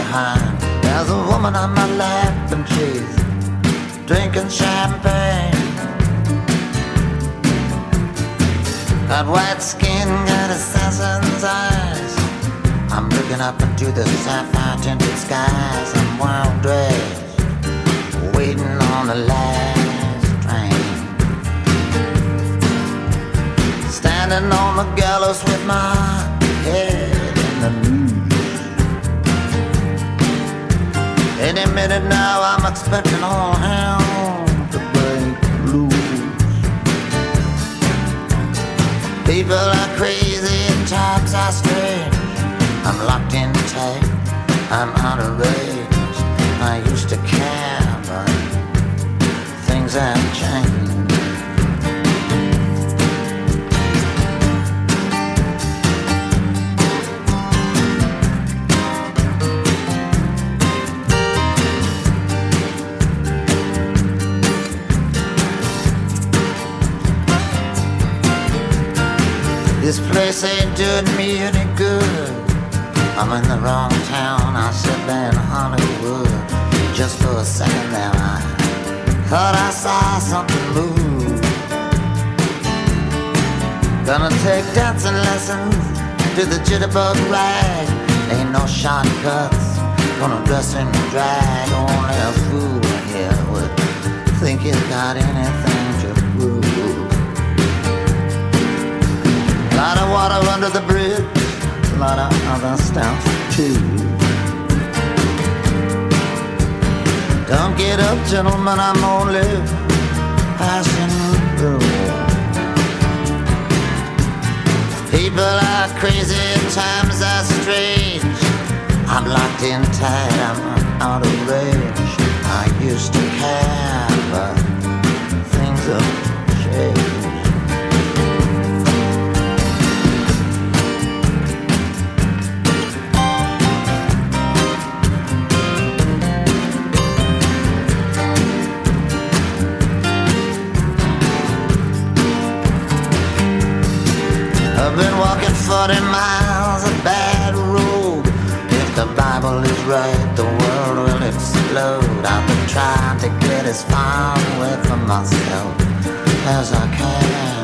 behind. There's a woman on my lap and she's drinking champagne. Got white skin, got assassin's eyes. I'm looking up into the sapphire tinted skies. I'm wild dressed, waiting on the last train. Standing on the gallows with my head in the noose. Any minute now I'm expecting all hell to break loose. People are crazy and times are strange. I'm locked in tight, I'm out of range. I used to care, but things have changed. This place ain't doing me any good. I'm in the wrong town, I said there in Hollywood. Just for a second there I thought I saw something move. Gonna take dancing lessons to the jitterbug rag. Ain't no shortcuts, gonna dress in drag. Only a fool here would think he's got anything to prove. Lot of water under the bridge, a lot of other stuff too. Don't get up, gentlemen, I'm only passing through. People are crazy and times are strange. I'm locked in tight, I'm out of range. I used to care, but things have changed. I've been walking 40 miles of bad road. If the Bible is right, the world will explode. I've been trying to get as far away from myself as I can.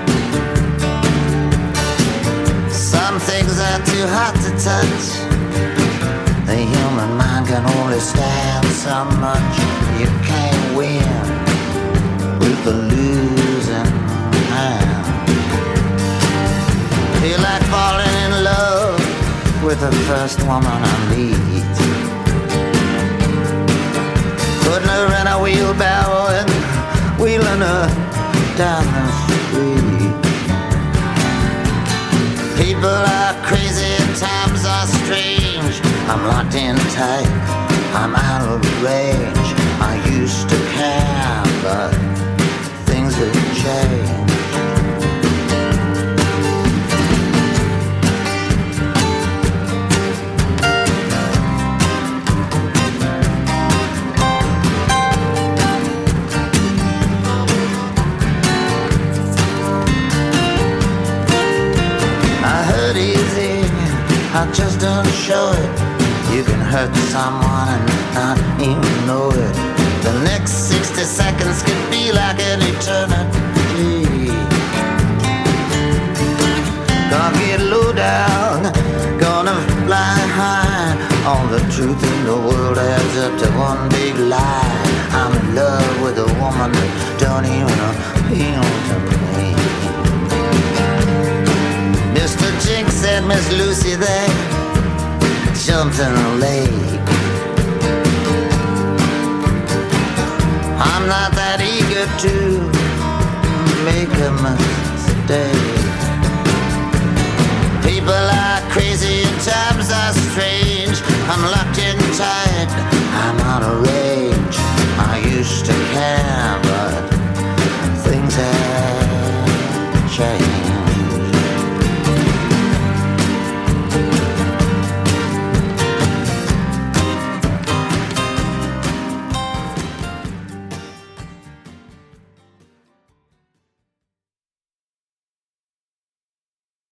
Some things are too hot to touch. The human mind can only stand so much. You can't win with the losing hand. Feel like falling in love with the first woman I meet. Putting her in a wheelbarrow and wheeling her down the street. People are crazy and times are strange. I'm locked in tight, I'm out of range. I used to care, but things have changed. I just don't show it. You can hurt someone and not even know it. The next 60 seconds could be like an eternity. Gonna get low down, gonna fly high. All the truth in the world adds up to one big lie. I'm in love with a woman that don't even appeal to me. Mr. Jinx said Miss Lucy there jumped in a lake. I'm not that eager to make a mistake. People are crazy and times are strange. I'm locked in tight,